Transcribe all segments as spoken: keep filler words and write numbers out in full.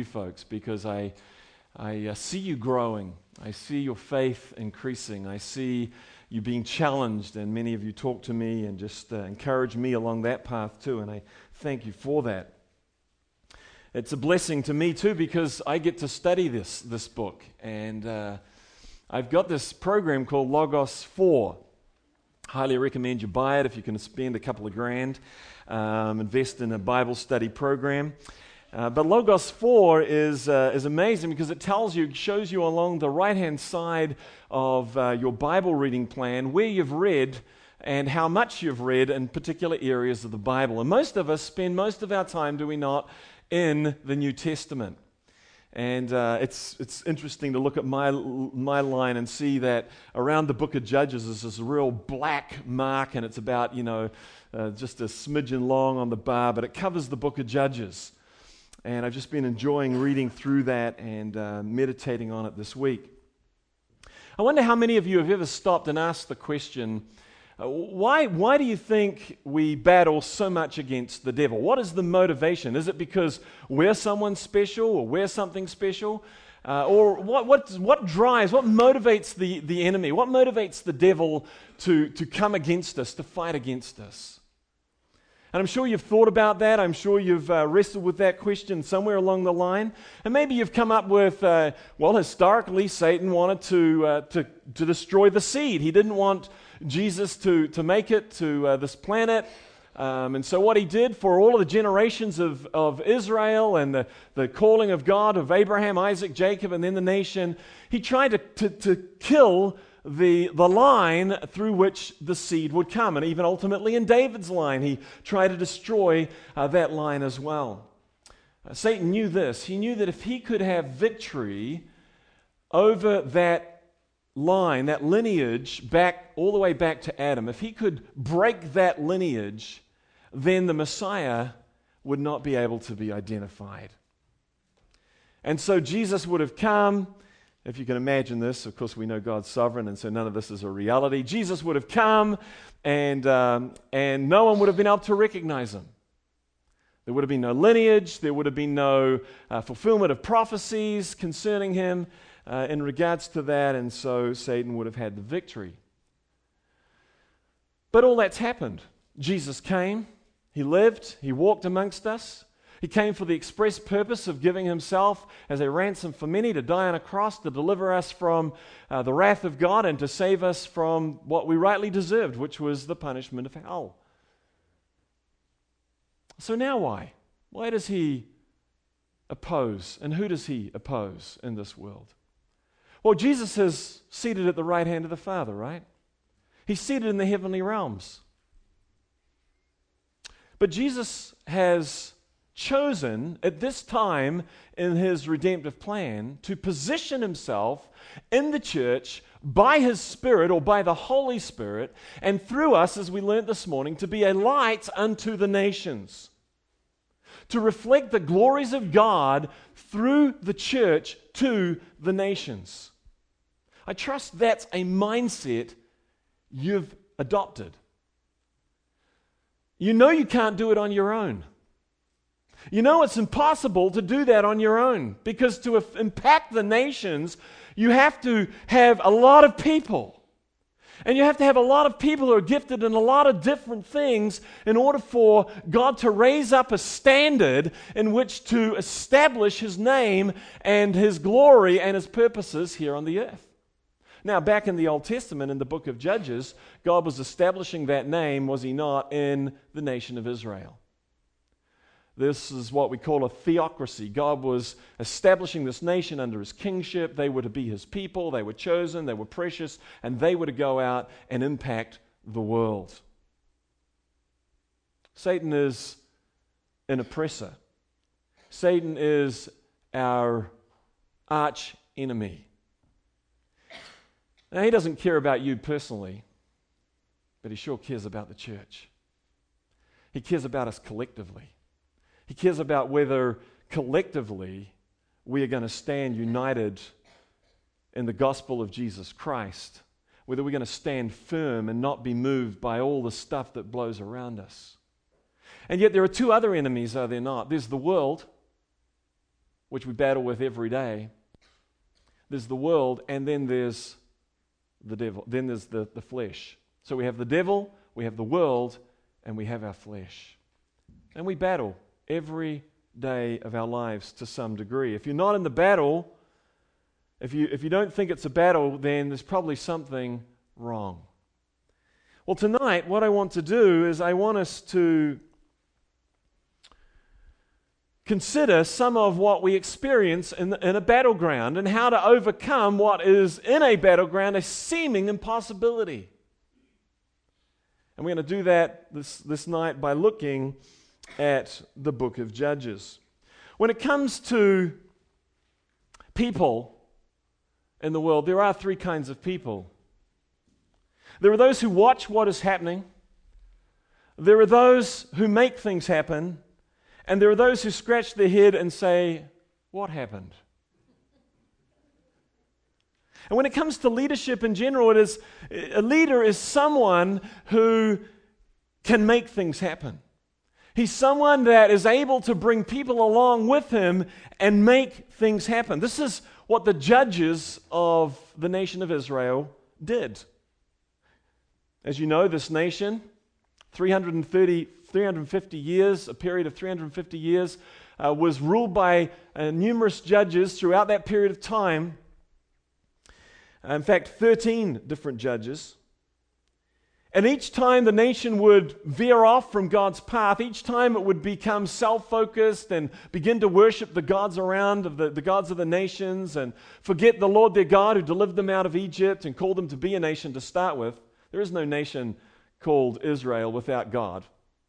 folks, because I, I uh, see you growing. I see your faith increasing. I see you being challenged, and many of you talk to me and just uh, encourage me along that path too, and I thank you for that. It's a blessing to me too, because I get to study this, this book, and uh, I've got this program called Logos four. Highly recommend you buy it if you can spend a couple of grand. Um, invest in a Bible study program. Uh, but Logos four is uh, is amazing because it tells you, shows you along the right-hand side of uh, your Bible reading plan where you've read and how much you've read in particular areas of the Bible. And most of us spend most of our time, do we not, in the New Testament. And uh, it's it's interesting to look at my my line and see that around the book of Judges is this real black mark, and it's about, you know, uh, just a smidgen long on the bar, but it covers the book of Judges. And I've just been enjoying reading through that and uh, meditating on it this week. I wonder how many of you have ever stopped and asked the question, uh, why, why do you think we battle so much against the devil? What is the motivation? Is it because we're someone special or we're something special? Uh, or what, what, what drives, what motivates the, the enemy? What motivates the devil to, to come against us, to fight against us? And I'm sure you've thought about that. I'm sure you've uh, wrestled with that question somewhere along the line. And maybe you've come up with, uh, well, historically, Satan wanted to, uh, to to destroy the seed. He didn't want Jesus to, to make it to uh, this planet. Um, and so what he did for all of the generations of, of Israel and the, the calling of God of Abraham, Isaac, Jacob, and then the nation, he tried to, to, to kill the the line through which the seed would come. And even ultimately in David's line, he tried to destroy uh, that line as well. Uh, Satan knew this. He knew that if he could have victory over that line, that lineage, back all the way back to Adam, if he could break that lineage, then the Messiah would not be able to be identified. And so Jesus would have come. If you can imagine this, of course we know God's sovereign, and so none of this is a reality. Jesus would have come, and um, and no one would have been able to recognize him. There would have been no lineage. There would have been no uh, fulfillment of prophecies concerning him uh, in regards to that, and so Satan would have had the victory. But all that's happened. Jesus came. He lived. He walked amongst us. He came for the express purpose of giving himself as a ransom for many, to die on a cross, to deliver us from uh, the wrath of God and to save us from what we rightly deserved, which was the punishment of hell. So now why? Why does he oppose? And who does he oppose in this world? Well, Jesus is seated at the right hand of the Father, right? He's seated in the heavenly realms. But Jesus has chosen at this time in his redemptive plan to position himself in the church by his Spirit, or by the Holy Spirit, and through us, as we learned this morning, to be a light unto the nations, to reflect the glories of God through the church to the nations. I trust that's a mindset you've adopted. You know you can't do it on your own. You know it's impossible to do that on your own, because to f- impact the nations, you have to have a lot of people. And you have to have a lot of people who are gifted in a lot of different things in order for God to raise up a standard in which to establish his name and his glory and his purposes here on the earth. Now, back in the Old Testament, in the book of Judges, God was establishing that name, was he not, in the nation of Israel. This is what we call a theocracy. God was establishing this nation under his kingship. They were to be his people. They were chosen. They were precious. And they were to go out and impact the world. Satan is an oppressor. Satan is our arch enemy. Now, he doesn't care about you personally, but he sure cares about the church. He cares about us collectively. He cares about whether collectively we are going to stand united in the gospel of Jesus Christ, whether we're going to stand firm and not be moved by all the stuff that blows around us. And yet there are two other enemies, are there not? There's the world, which we battle with every day. There's the world, and then there's the devil. Then there's the, the flesh. So we have the devil, we have the world, and we have our flesh. And we battle every day of our lives to some degree. If you're not in the battle, if you if you don't think it's a battle, then there's probably something wrong. Well, tonight, what I want to do is I want us to consider some of what we experience in, in a battleground and how to overcome what is in a battleground a seeming impossibility. And we're going to do that this, this night by looking at the book of Judges. When it comes to people in the world, there are three kinds of people. There are those who watch what is happening. There are those who make things happen. And there are those who scratch their head and say, what happened? And when it comes to leadership in general, it is a leader is someone who can make things happen. He's someone that is able to bring people along with him and make things happen. This is what the judges of the nation of Israel did. As you know, this nation, three hundred thirty, three hundred fifty years, a period of three hundred fifty years, uh, was ruled by uh, numerous judges throughout that period of time. In fact, thirteen different judges. And each time the nation would veer off from God's path, each time it would become self-focused and begin to worship the gods around, the, the gods of the nations, and forget the Lord their God who delivered them out of Egypt and called them to be a nation to start with. There is no nation called Israel without God.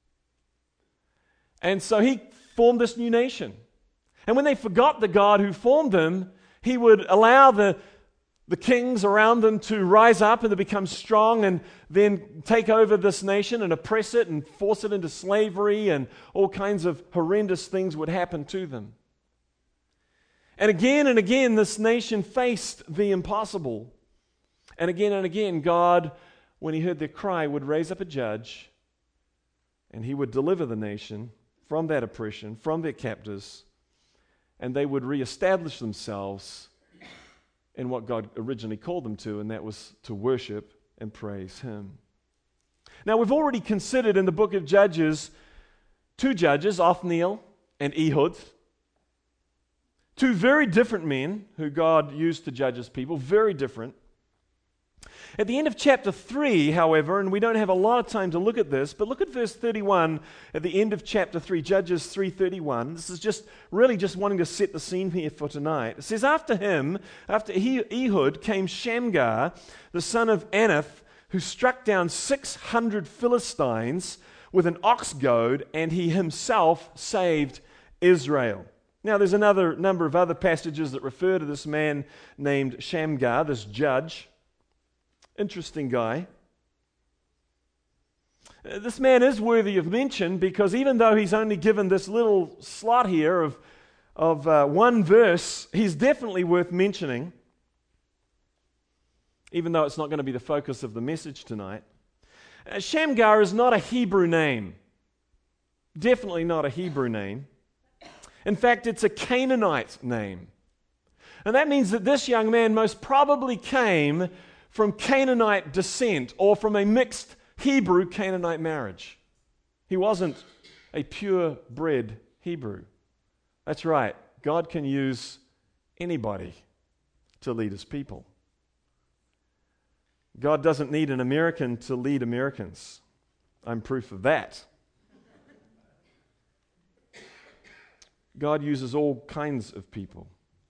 And so he formed this new nation. And when they forgot the God who formed them, he would allow the the kings around them to rise up and to become strong and then take over this nation and oppress it and force it into slavery, and all kinds of horrendous things would happen to them. And again and again, this nation faced the impossible. And again and again, God, when he heard their cry, would raise up a judge, and he would deliver the nation from that oppression, from their captors, and they would reestablish themselves in what God originally called them to, and that was to worship and praise him. Now, we've already considered in the book of Judges two judges, Othniel and Ehud, two very different men who God used to judge his people, very different. At the end of chapter three, however, and we don't have a lot of time to look at this, but look at verse thirty-one at the end of chapter three, Judges three thirty-one. This is just really just wanting to set the scene here for tonight. It says, after him, after Ehud, came Shamgar, the son of Anath, who struck down six hundred Philistines with an ox goad, and he himself saved Israel. Now, there's another number of other passages that refer to this man named Shamgar, this judge. Interesting guy. Uh, this man is worthy of mention because even though he's only given this little slot here of, of uh, one verse, he's definitely worth mentioning, even though it's not going to be the focus of the message tonight. Uh, Shamgar is not a Hebrew name. Definitely not a Hebrew name. In fact, it's a Canaanite name. And that means that this young man most probably came from Canaanite descent, or from a mixed Hebrew-Canaanite marriage. He wasn't a pure-bred Hebrew. That's right. God can use anybody to lead his people. God doesn't need an American to lead Americans. I'm proof of that. God uses all kinds of people.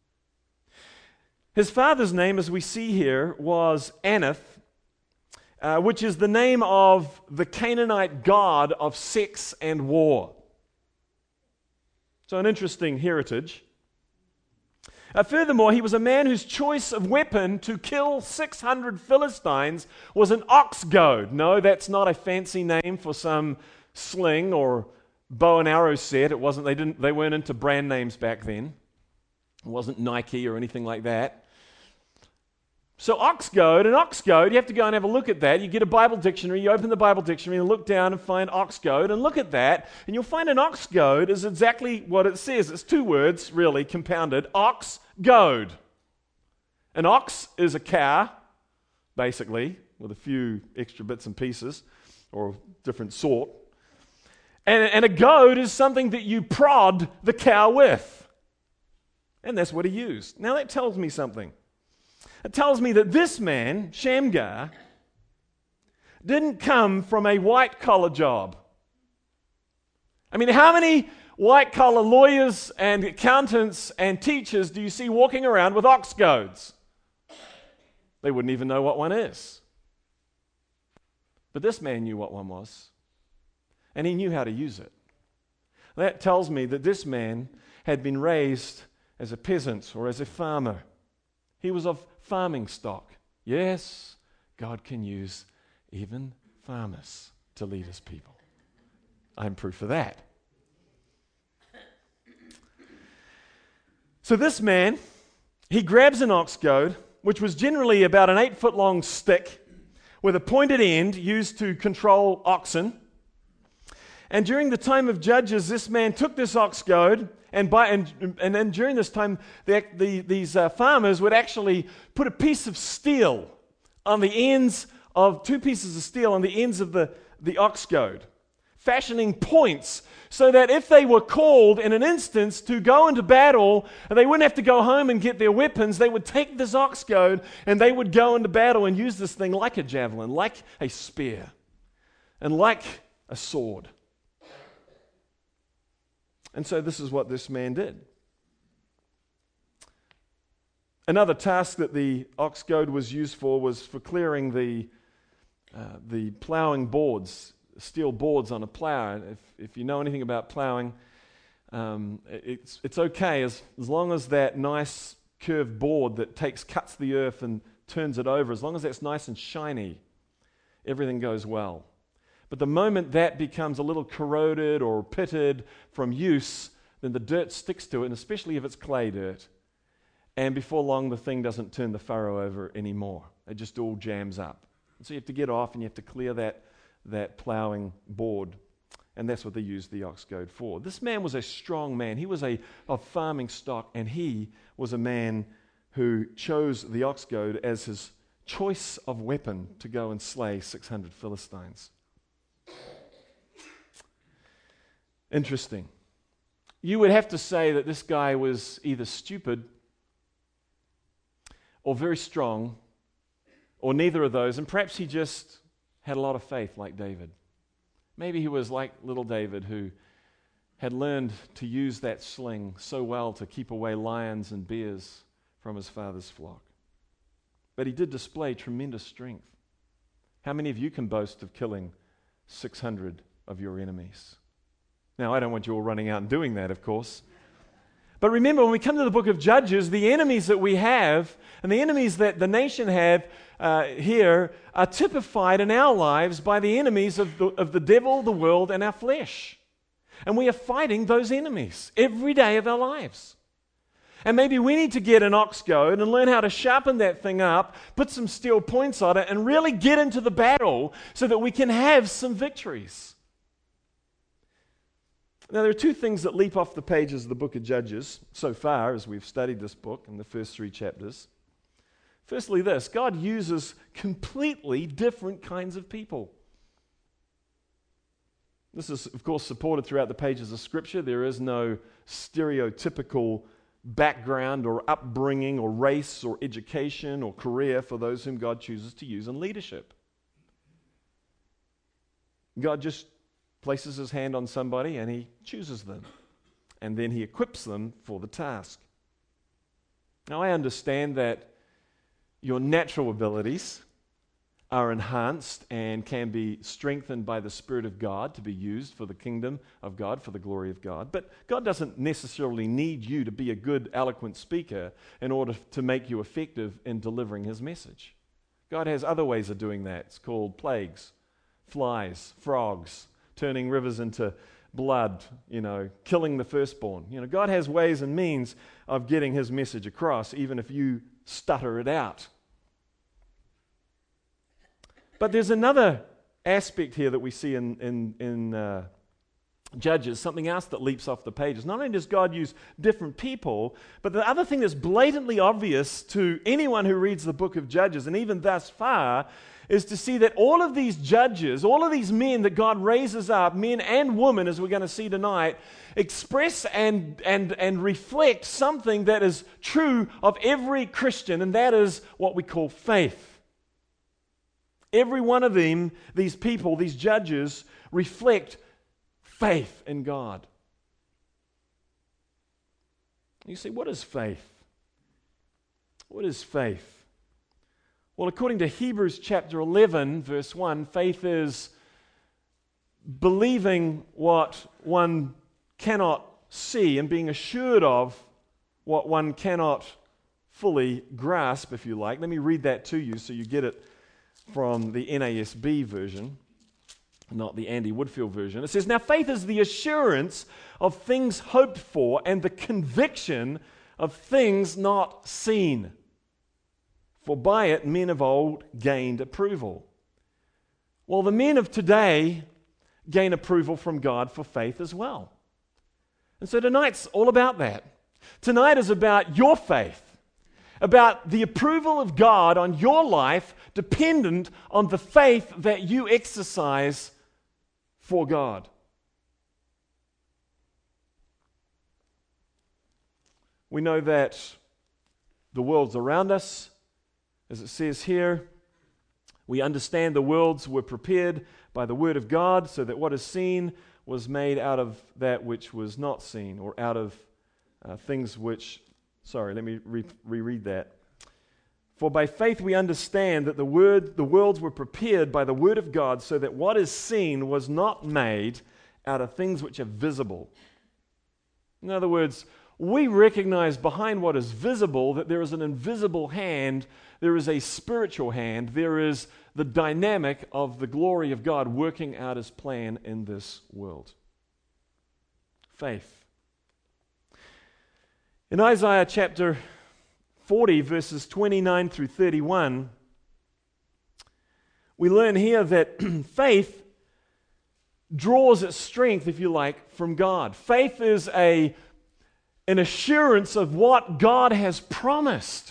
His father's name, as we see here, was Anath, uh, which is the name of the Canaanite god of sex and war. So an interesting heritage. Uh, furthermore, he was a man whose choice of weapon to kill six hundred Philistines was an ox goad. No, that's not a fancy name for some sling or bow and arrow set. It wasn't. They didn't. They weren't into brand names back then. It wasn't Nike or anything like that. So ox goad, an ox goad, you have to go and have a look at that. You get a Bible dictionary, you open the Bible dictionary and look down and find ox goad and look at that, and you'll find an ox goad is exactly what it says. It's two words, really, compounded. Ox goad. An ox is a cow, basically, with a few extra bits and pieces, or different sort. And, and a goad is something that you prod the cow with. And that's what he used. Now that tells me something. It tells me that this man, Shamgar, didn't come from a white-collar job. I mean, how many white-collar lawyers and accountants and teachers do you see walking around with ox goads? They wouldn't even know what one is. But this man knew what one was, and he knew how to use it. That tells me that this man had been raised as a peasant or as a farmer. He was of farming stock. Yes, God can use even farmers to lead his people. I'm proof of that. So this man, he grabs an ox goad, which was generally about an eight foot long stick with a pointed end used to control oxen. And during the time of Judges, this man took this ox goad, and by and, and then during this time, the, the, these uh, farmers would actually put a piece of steel on the ends of, two pieces of steel on the ends of the, the ox goad, fashioning points so that if they were called in an instance to go into battle, they wouldn't have to go home and get their weapons. They would take this ox goad and they would go into battle and use this thing like a javelin, like a spear, and like a sword. And so this is what this man did. Another task that the ox goad was used for was for clearing the uh, the plowing boards, steel boards on a plow. If if you know anything about plowing, um, it's it's okay as as long as that nice curved board that takes cuts the earth and turns it over, as long as that's nice and shiny, everything goes well. But the moment that becomes a little corroded or pitted from use, then the dirt sticks to it, and especially if it's clay dirt. And before long, the thing doesn't turn the furrow over anymore. It just all jams up. And so you have to get off and you have to clear that, that plowing board. And that's what they used the ox goad for. This man was a strong man. He was a of farming stock, and he was a man who chose the ox goad as his choice of weapon to go and slay six hundred Philistines. Interesting. You would have to say that this guy was either stupid or very strong, or neither of those, and perhaps he just had a lot of faith like David. Maybe he was like little David, who had learned to use that sling so well to keep away lions and bears from his father's flock. But he did display tremendous strength. How many of you can boast of killing six hundred of your enemies? Now, I don't want you all running out and doing that, of course. But remember, when we come to the book of Judges, the enemies that we have and the enemies that the nation have uh, here are typified in our lives by the enemies of the, of the devil, the world, and our flesh. And we are fighting those enemies every day of our lives. And maybe we need to get an ox goad and learn how to sharpen that thing up, put some steel points on it, and really get into the battle so that we can have some victories. Now, there are two things that leap off the pages of the book of Judges so far as we've studied this book in the first three chapters. Firstly, this: God uses completely different kinds of people. This is, of course, supported throughout the pages of Scripture. There is no stereotypical background or upbringing or race or education or career for those whom God chooses to use in leadership. God just places his hand on somebody and he chooses them, and then he equips them for the task. Now, I understand that your natural abilities are enhanced and can be strengthened by the Spirit of God to be used for the kingdom of God, for the glory of God. But God doesn't necessarily need you to be a good, eloquent speaker in order to make you effective in delivering his message. God has other ways of doing that. It's called plagues, flies, frogs, turning rivers into blood, you know, killing the firstborn. You know, God has ways and means of getting his message across, even if you stutter it out. But there's another aspect here that we see in, in, in uh, Judges, something else that leaps off the pages. Not only does God use different people, but the other thing that's blatantly obvious to anyone who reads the book of Judges, and even thus far, is to see that all of these judges, all of these men that God raises up, men and women, as we're going to see tonight, express and, and, and reflect something that is true of every Christian, and that is what we call faith. Every one of them, these people, these judges, reflect faith in God. You see, what is faith? What is faith? Well, according to Hebrews chapter eleven, verse one, faith is believing what one cannot see and being assured of what one cannot fully grasp, if you like. Let me read that to you so you get it from the N A S B version, not the Andy Woodfield version. It says, "Now faith is the assurance of things hoped for and the conviction of things not seen. For by it men of old gained approval." Well, the men of today gain approval from God for faith as well. And so tonight's all about that. Tonight is about your faith, about the approval of God on your life dependent on the faith that you exercise for God. We know that the world's around us. As it says here, we understand the worlds were prepared by the word of God, so that what is seen was made out of that which was not seen, or out of uh, things which, sorry, let me re- reread that. "For by faith we understand that the word, the worlds were prepared by the word of God, so that what is seen was not made out of things which are visible." In other words, we recognize behind what is visible that there is an invisible hand, there is a spiritual hand, there is the dynamic of the glory of God working out His plan in this world. Faith. In Isaiah chapter forty, verses twenty-nine through thirty-one, we learn here that faith draws its strength, if you like, from God. Faith is a an assurance of what God has promised.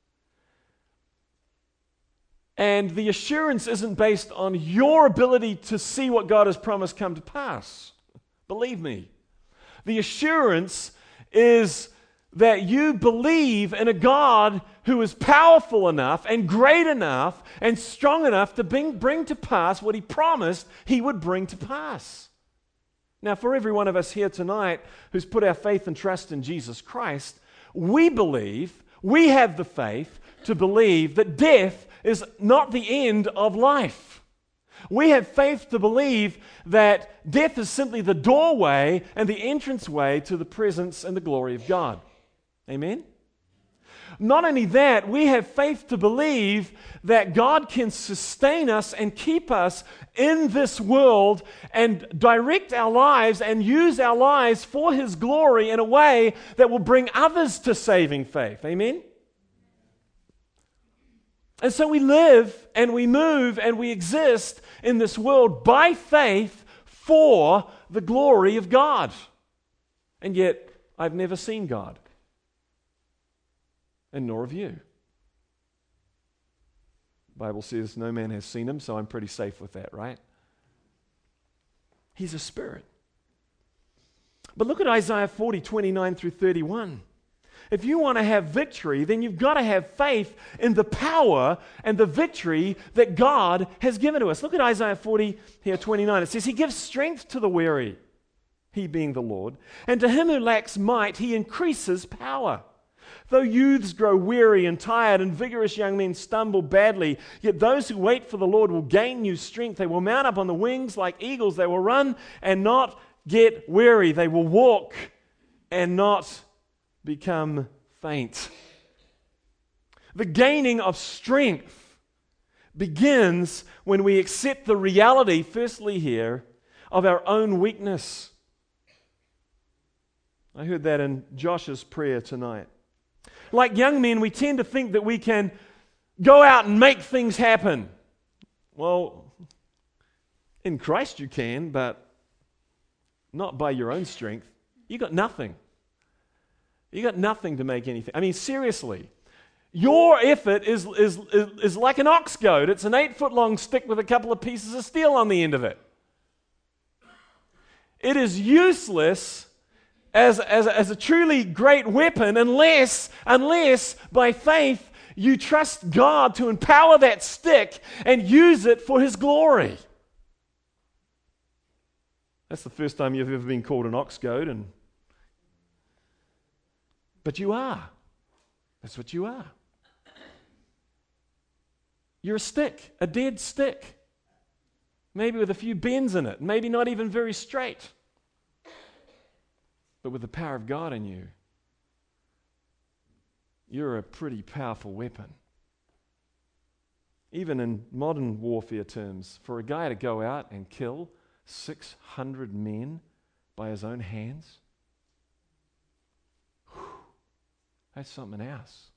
And the assurance isn't based on your ability to see what God has promised come to pass. Believe me. The assurance is that you believe in a God who is powerful enough and great enough and strong enough to bring, bring to pass what He promised He would bring to pass. Now, for every one of us here tonight who's put our faith and trust in Jesus Christ, we believe, we have the faith to believe that death is not the end of life. We have faith to believe that death is simply the doorway and the entranceway to the presence and the glory of God. Amen? Not only that, we have faith to believe that God can sustain us and keep us in this world and direct our lives and use our lives for His glory in a way that will bring others to saving faith. Amen? And so we live and we move and we exist in this world by faith for the glory of God. And yet, I've never seen God. And nor have you. The Bible says no man has seen Him, so I'm pretty safe with that, right? He's a spirit. But look at Isaiah forty, twenty-nine through thirty-one. If you want to have victory, then you've got to have faith in the power and the victory that God has given to us. Look at Isaiah forty, here, twenty-nine. It says, "He gives strength to the weary," He being the Lord, "and to him who lacks might, He increases power. Though youths grow weary and tired, and vigorous young men stumble badly, yet those who wait for the Lord will gain new strength. They will mount up on the wings like eagles. They will run and not get weary. They will walk and not become faint." The gaining of strength begins when we accept the reality, firstly here, of our own weakness. I heard that in Josh's prayer tonight. Like young men, we tend to think that we can go out and make things happen. Well, in Christ you can, but not by your own strength. You got nothing. You got nothing to make anything. I mean, seriously. Your effort is, is, is, is like an ox goad. It's an eight-foot-long stick with a couple of pieces of steel on the end of it. It is useless as, as, as a truly great weapon unless, unless by faith you trust God to empower that stick and use it for His glory. That's the first time you've ever been called an ox goad, and but you are. That's what you are. You're a stick, a dead stick. Maybe with a few bends in it, maybe not even very straight. But with the power of God in you, you're a pretty powerful weapon. Even in modern warfare terms, for a guy to go out and kill six hundred men by his own hands, whew, that's something else.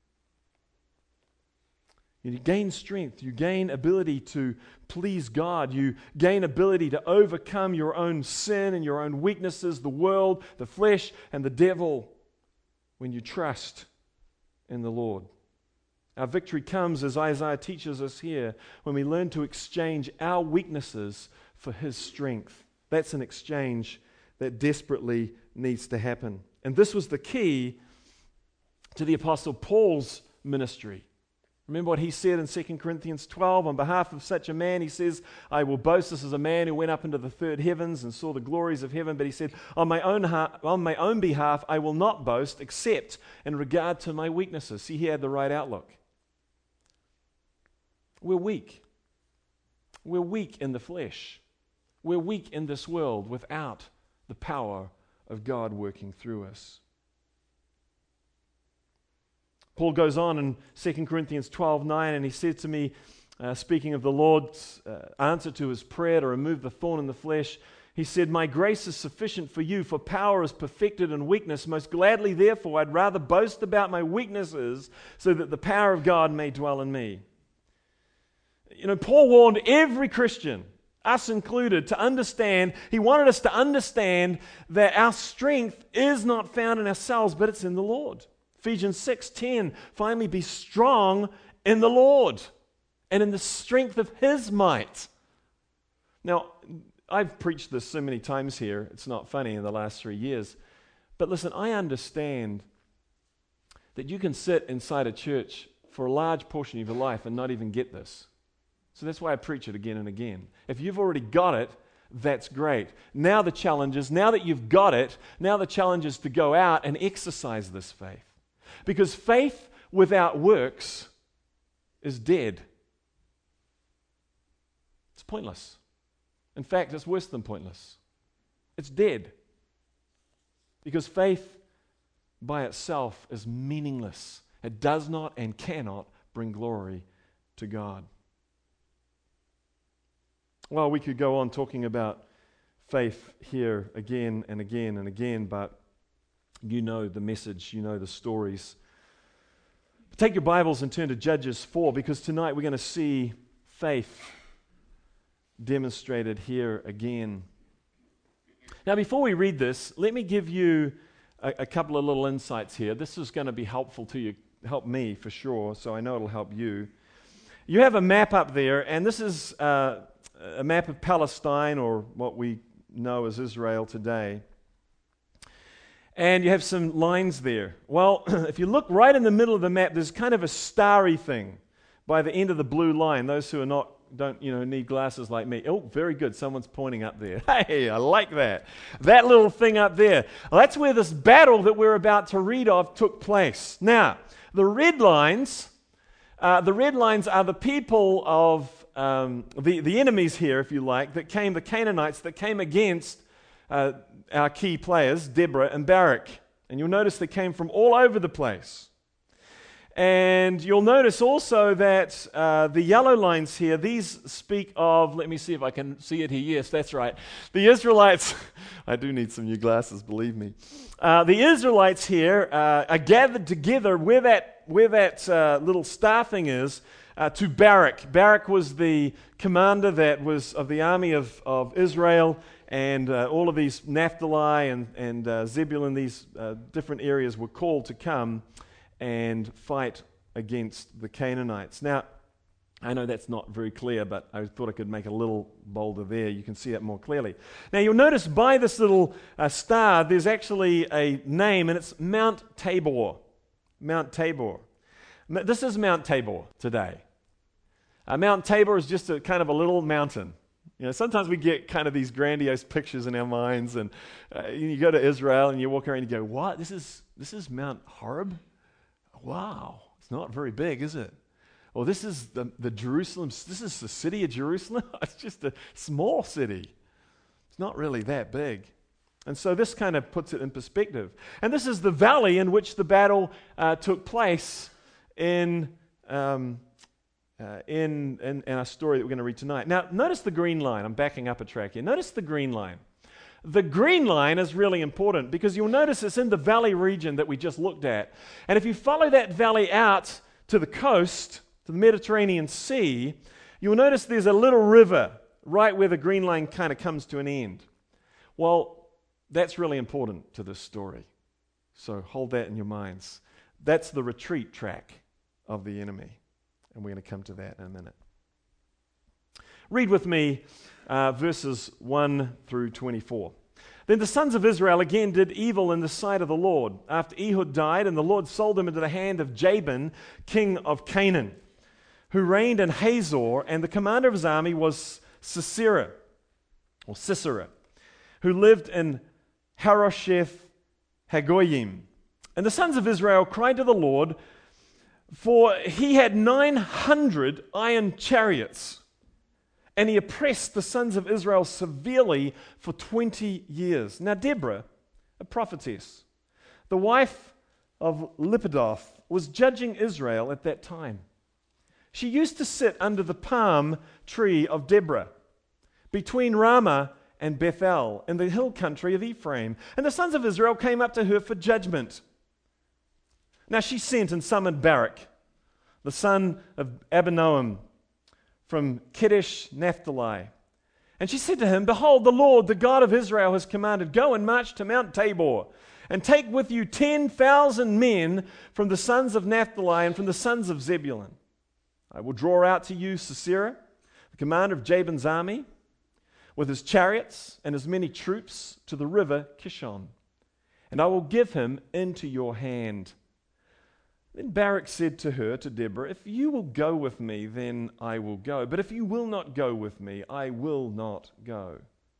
You gain strength, you gain ability to please God, you gain ability to overcome your own sin and your own weaknesses, the world, the flesh, and the devil when you trust in the Lord. Our victory comes, as Isaiah teaches us here, when we learn to exchange our weaknesses for His strength. That's an exchange that desperately needs to happen. And this was the key to the Apostle Paul's ministry. Remember what he said in Second Corinthians twelve, on behalf of such a man, he says, I will boast. This is a man who went up into the third heavens and saw the glories of heaven, but he said, on my own ha- on my own behalf, I will not boast except in regard to my weaknesses. See, he had the right outlook. We're weak. We're weak in the flesh. We're weak in this world without the power of God working through us. Paul goes on in Second Corinthians twelve nine, and he said to me, uh, speaking of the Lord's uh, answer to his prayer to remove the thorn in the flesh, he said, my grace is sufficient for you, for power is perfected in weakness. Most gladly, therefore, I'd rather boast about my weaknesses so that the power of God may dwell in me. You know, Paul warned every Christian, us included, to understand, he wanted us to understand that our strength is not found in ourselves, but it's in the Lord. Ephesians six ten, finally be strong in the Lord and in the strength of His might. Now, I've preached this so many times here, it's not funny in the last three years, but listen, I understand that you can sit inside a church for a large portion of your life and not even get this. So that's why I preach it again and again. If you've already got it, that's great. Now the challenge is, now that you've got it, now the challenge is to go out and exercise this faith. Because faith without works is dead. It's pointless. In fact, it's worse than pointless. It's dead. Because faith by itself is meaningless. It does not and cannot bring glory to God. Well, we could go on talking about faith here again and again and again, but you know the message, you know the stories. Take your Bibles and turn to Judges four, because tonight we're going to see faith demonstrated here again. Now, before we read this, let me give you a, a couple of little insights here. This is going to be helpful to you, help me for sure, so I know it'll help you. You have a map up there, and this is uh, a map of Palestine, or what we know as Israel today. And you have some lines there. Well, if you look right in the middle of the map, there's kind of a starry thing by the end of the blue line. Those who are not, don't, you know, need glasses like me. Oh, very good. Someone's pointing up there. Hey, I like that. That little thing up there. Well, that's where this battle that we're about to read of took place. Now, the red lines, uh, the red lines are the people of um, the the enemies here, if you like, that came, the Canaanites that came against Uh, our key players, Deborah and Barak. And you'll notice they came from all over the place. And you'll notice also that uh, the yellow lines here, these speak of, let me see if I can see it here. Yes, that's right. The Israelites, I do need some new glasses, believe me. Uh, the Israelites here uh, are gathered together where that, where that uh, little star thing is. uh, to Barak. Barak was the commander that was of the army of, of Israel, and uh, all of these Naphtali and, and uh, Zebulun, these uh, different areas were called to come and fight against the Canaanites. Now, I know that's not very clear, but I thought I could make a little bolder there. You can see that more clearly. Now, you'll notice by this little uh, star, there's actually a name, and it's Mount Tabor. Mount Tabor. This is Mount Tabor today. Uh, Mount Tabor is just a kind of a little mountain. You know, sometimes we get kind of these grandiose pictures in our minds, and uh, you go to Israel and you walk around and you go, "What? This is this is Mount Horeb? Wow, it's not very big, is it? Well, this is the, the Jerusalem, this is the city of Jerusalem. It's just a small city. It's not really that big." And so this kind of puts it in perspective. And this is the valley in which the battle uh, took place in, um, uh, in, in, in our story that we're going to read tonight. Now, notice the green line. I'm backing up a track here. Notice the green line. The green line is really important because you'll notice it's in the valley region that we just looked at. And if you follow that valley out to the coast, to the Mediterranean Sea, you'll notice there's a little river right where the green line kind of comes to an end. Well, that's really important to this story. So hold that in your minds. That's the retreat track of the enemy. And we're going to come to that in a minute. Read with me uh, verses one through twenty-four. Then the sons of Israel again did evil in the sight of the Lord, after Ehud died, and the Lord sold him into the hand of Jabin, king of Canaan, who reigned in Hazor, and the commander of his army was Sisera, or Sisera, who lived in Harosheth Hagoyim. And the sons of Israel cried to the Lord, for he had nine hundred iron chariots, and he oppressed the sons of Israel severely for twenty years. Now Deborah, a prophetess, the wife of Lapidoth, was judging Israel at that time. She used to sit under the palm tree of Deborah, between Ramah and Bethel, in the hill country of Ephraim. And the sons of Israel came up to her for judgment. Now she sent and summoned Barak, the son of Abinoam, from Kedesh Naphtali. And she said to him, "Behold, the Lord, the God of Israel, has commanded, go and march to Mount Tabor, and take with you ten thousand men from the sons of Naphtali and from the sons of Zebulun. I will draw out to you Sisera, the commander of Jabin's army, with his chariots and his many troops, to the river Kishon, and I will give him into your hand." Then Barak said to her, to Deborah, "If you will go with me, then I will go. But if you will not go with me, I will not go."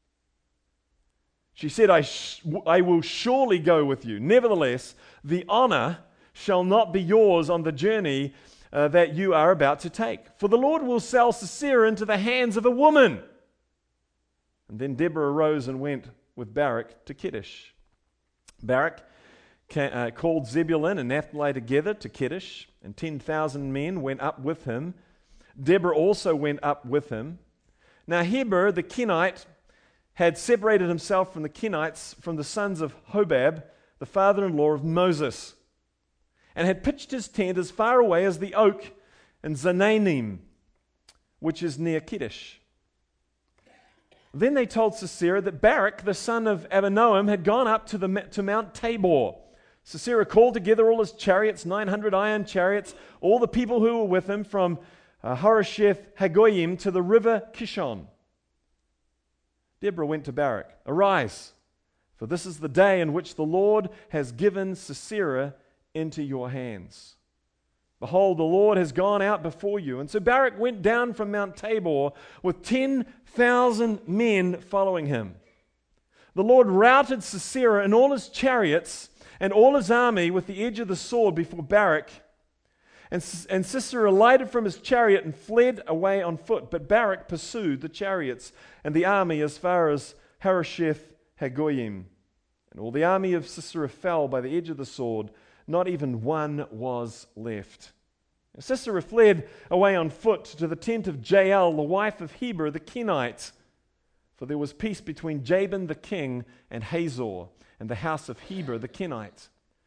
She said, I, sh- I will surely go with you. Nevertheless, the honor shall not be yours on the journey uh, that you are about to take. For the Lord will sell Sisera into the hands of a woman. And then Deborah arose and went with Barak to Kedesh. Barak ca- uh, called Zebulun and Naphtali together to Kedesh, and ten thousand men went up with him. Deborah also went up with him. Now Heber the Kenite had separated himself from the Kenites, from the sons of Hobab, the father-in-law of Moses, and had pitched his tent as far away as the oak in Zananim, which is near Kedesh. Then they told Sisera that Barak, the son of Abinoam, had gone up to, the, to Mount Tabor. Sisera called together all his chariots, nine hundred iron chariots, all the people who were with him, from uh, Harosheth Hagoyim to the river Kishon. Deborah went to Barak, "Arise, for this is the day in which the Lord has given Sisera into your hands. Behold, the Lord has gone out before you." And so Barak went down from Mount Tabor with ten thousand men following him. The Lord routed Sisera and all his chariots and all his army with the edge of the sword before Barak. And, and Sisera alighted from his chariot and fled away on foot. But Barak pursued the chariots and the army as far as Harosheth Hagoyim. And all the army of Sisera fell by the edge of the sword. Not even one was left. Sisera fled away on foot to the tent of Jael, the wife of Heber the Kenite, for there was peace between Jabin the king and Hazor, and the house of Heber the Kenite.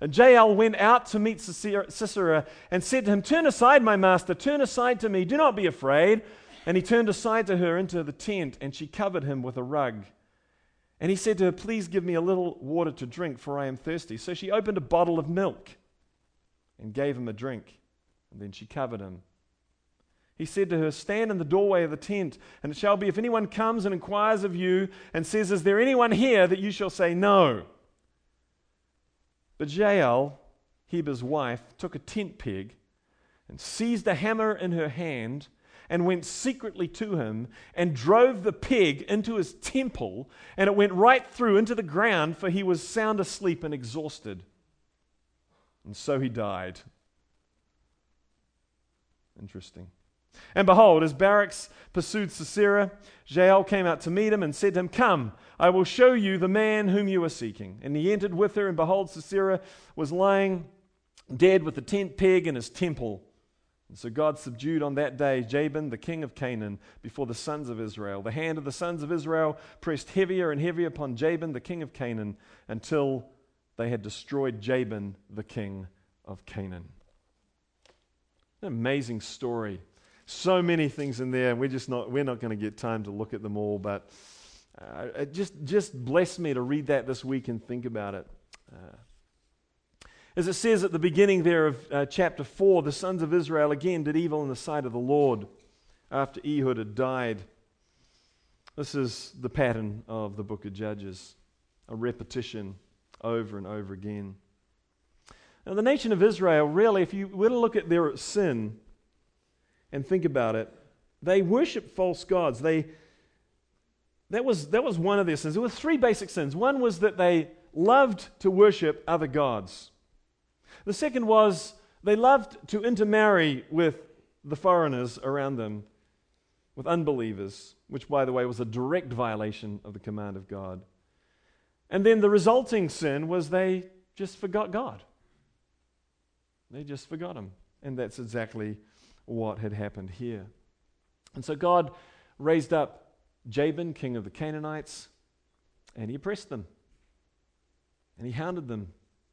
And Jael went out to meet Sisera and said to him, "Turn aside, my master, turn aside to me, do not be afraid." And he turned aside to her into the tent, and she covered him with a rug. And he said to her, "Please give me a little water to drink, for I am thirsty." So she opened a bottle of milk and gave him a drink, and then she covered him. He said to her, "Stand in the doorway of the tent, and it shall be if anyone comes and inquires of you and says, 'Is there anyone here?' that you shall say, 'No.'" But Jael, Heber's wife, took a tent peg and seized a hammer in her hand and went secretly to him and drove the peg into his temple, and it went right through into the ground, for he was sound asleep and exhausted. And so he died. Interesting. And behold, as Barak pursued Sisera, Jael came out to meet him and said to him, "Come, I will show you the man whom you are seeking." And he entered with her, and behold, Sisera was lying dead with the tent peg in his temple. And so God subdued on that day Jabin, the king of Canaan, before the sons of Israel. The hand of the sons of Israel pressed heavier and heavier upon Jabin, the king of Canaan, until they had destroyed Jabin, the king of Canaan. An amazing story. So many things in there, and we're just not we're not going to get time to look at them all, but uh, it just, just blessed me to read that this week and think about it. Uh, as it says at the beginning there of uh, chapter four, the sons of Israel again did evil in the sight of the Lord after Ehud had died. This is the pattern of the book of Judges, a repetition over and over again. Now the nation of Israel, really, if you were to look at their sin and think about it, they worship false gods. They that was that was one of their sins. There were three basic sins. One was that they loved to worship other gods. The second was they loved to intermarry with the foreigners around them, with unbelievers, which, by the way, was a direct violation of the command of God. And then the resulting sin was they just forgot God. They just forgot him. And that's exactly what had happened here. And so God raised up Jabin, king of the Canaanites, and he oppressed them. And he hounded them.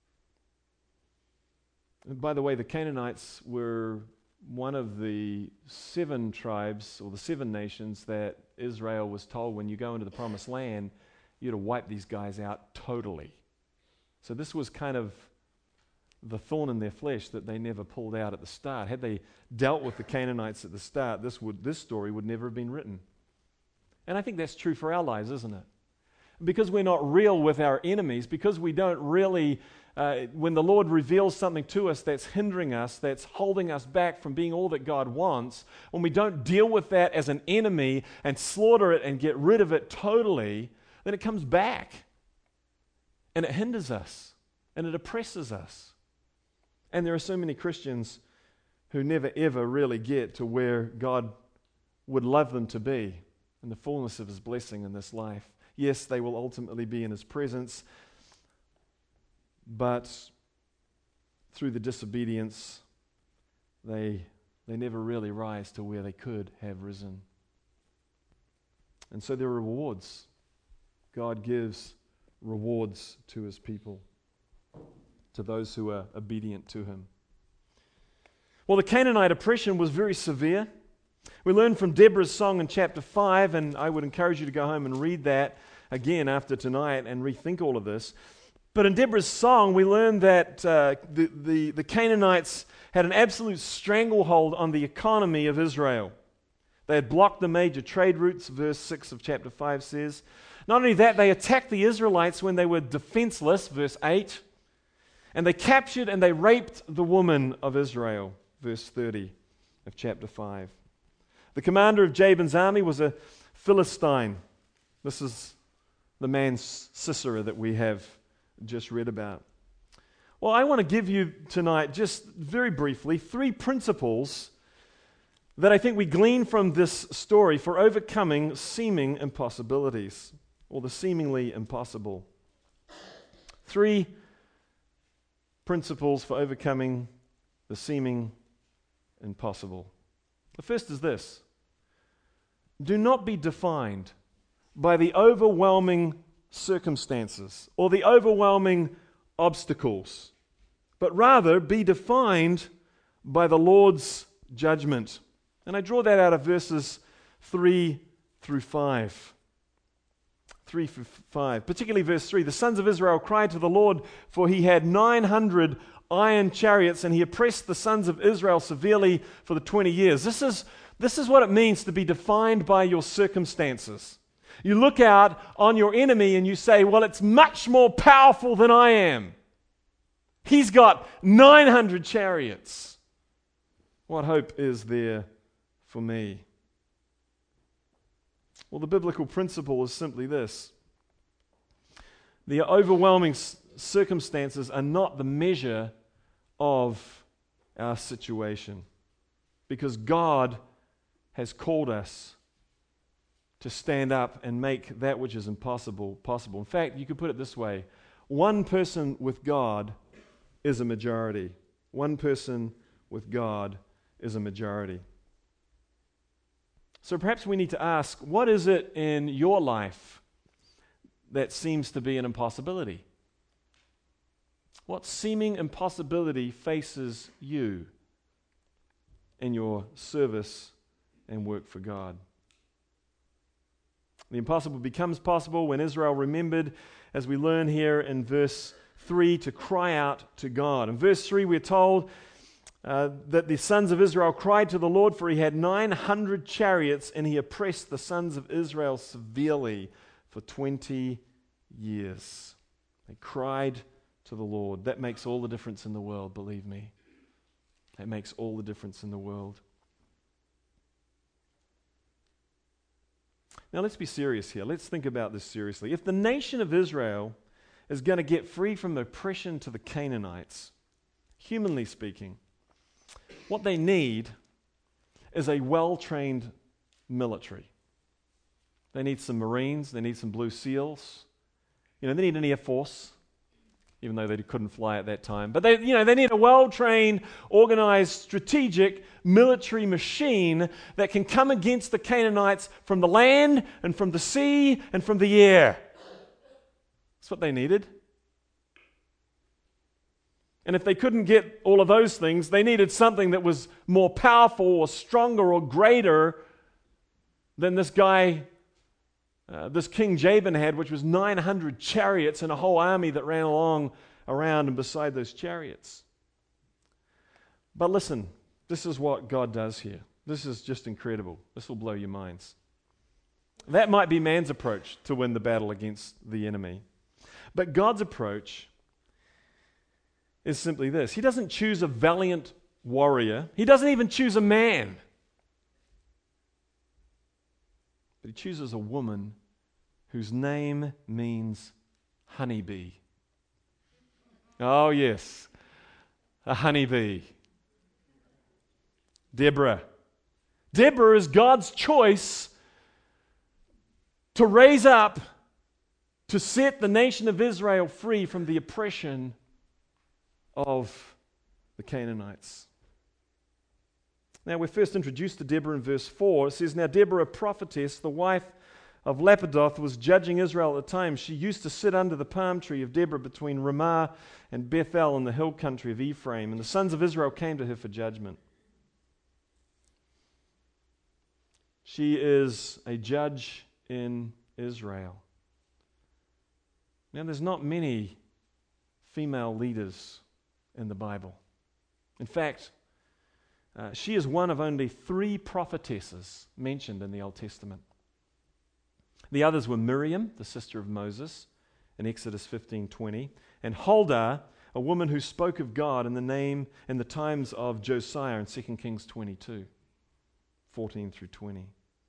And by the way, the Canaanites were one of the seven tribes, or the seven nations, that Israel was told when you go into the promised land, you're to wipe these guys out totally. So this was kind of the thorn in their flesh that they never pulled out at the start. Had they dealt with the Canaanites at the start, this would this story would never have been written. And I think that's true for our lives, isn't it? Because we're not real with our enemies, because we don't really, uh, when the Lord reveals something to us that's hindering us, that's holding us back from being all that God wants, when we don't deal with that as an enemy and slaughter it and get rid of it totally, then it comes back and it hinders us and it oppresses us. And there are so many Christians who never ever really get to where God would love them to be in the fullness of His blessing in this life. Yes, they will ultimately be in His presence, but through the disobedience, they, they never really rise to where they could have risen. And so there are rewards. God gives rewards to His people, to those who are obedient to Him. Well, the Canaanite oppression was very severe. We learn from Deborah's song in chapter five, and I would encourage you to go home and read that again after tonight and rethink all of this. But in Deborah's song, we learn that uh, the, the, the Canaanites had an absolute stranglehold on the economy of Israel. They had blocked the major trade routes, verse six of chapter five says. Not only that, they attacked the Israelites when they were defenseless, verse eight. And they captured and they raped the woman of Israel, verse thirty of chapter five. The commander of Jabin's army was a Philistine. This is the man Sisera that we have just read about. Well, I want to give you tonight, just very briefly, three principles that I think we glean from this story for overcoming seeming impossibilities, or the seemingly impossible. Three principles for overcoming the seeming impossible. The first is this: do not be defined by the overwhelming circumstances or the overwhelming obstacles but rather be defined by the Lord's judgment. And I draw that out of verses three through five. three through five, particularly verse three. The sons of Israel cried to the Lord, for he had nine hundred iron chariots, and he oppressed the sons of Israel severely for the twenty years. This is, this is what it means to be defined by your circumstances. You look out on your enemy and you say, well, it's much more powerful than I am. He's got nine hundred chariots. What hope is there for me? Well, the biblical principle is simply this. The overwhelming s- circumstances are not the measure of our situation, because God has called us to stand up and make that which is impossible possible. In fact, you could put it this way. One person with God is a majority. One person with God is a majority. So perhaps we need to ask, what is it in your life that seems to be an impossibility? What seeming impossibility faces you in your service and work for God? The impossible becomes possible when Israel remembered, as we learn here in verse three, to cry out to God. In verse three, we're told uh, that the sons of Israel cried to the Lord, for he had nine hundred chariots, and he oppressed the sons of Israel severely for twenty years. They cried to the Lord. That makes all the difference in the world, believe me. That makes all the difference in the world. Now let's be serious here. Let's think about this seriously. If the nation of Israel is going to get free from oppression to the Canaanites, humanly speaking, what they need is a well-trained military. They need some Marines. They need some Blue SEALs. You know, they need an Air Force, even though they couldn't fly at that time. But they, you know, they need a well-trained, organized, strategic military machine that can come against the Canaanites from the land and from the sea and from the air. That's what they needed. And if they couldn't get all of those things, they needed something that was more powerful or stronger or greater than this guy, uh, this King Jabin had, which was nine hundred chariots and a whole army that ran along, around and beside those chariots. But listen, this is what God does here. This is just incredible. This will blow your minds. That might be man's approach to win the battle against the enemy. But God's approach is simply this. He doesn't choose a valiant warrior. He doesn't even choose a man. But he chooses a woman whose name means honeybee. Oh, yes, a honeybee. Deborah. Deborah is God's choice to raise up to set the nation of Israel free from the oppression of the Canaanites. Now, we're first introduced to Deborah in verse four. It says, Now Deborah, a prophetess, the wife of Lapidoth, was judging Israel at the time. She used to sit under the palm tree of Deborah between Ramah and Bethel in the hill country of Ephraim. And the sons of Israel came to her for judgment. She is a judge in Israel. Now, there's not many female leaders in the Bible. In fact, uh, she is one of only three prophetesses mentioned in the Old Testament. The others were Miriam, the sister of Moses, in Exodus fifteen twenty, and Huldah, a woman who spoke of God in the name in the times of Josiah in Second Kings twenty-two, fourteen through twenty.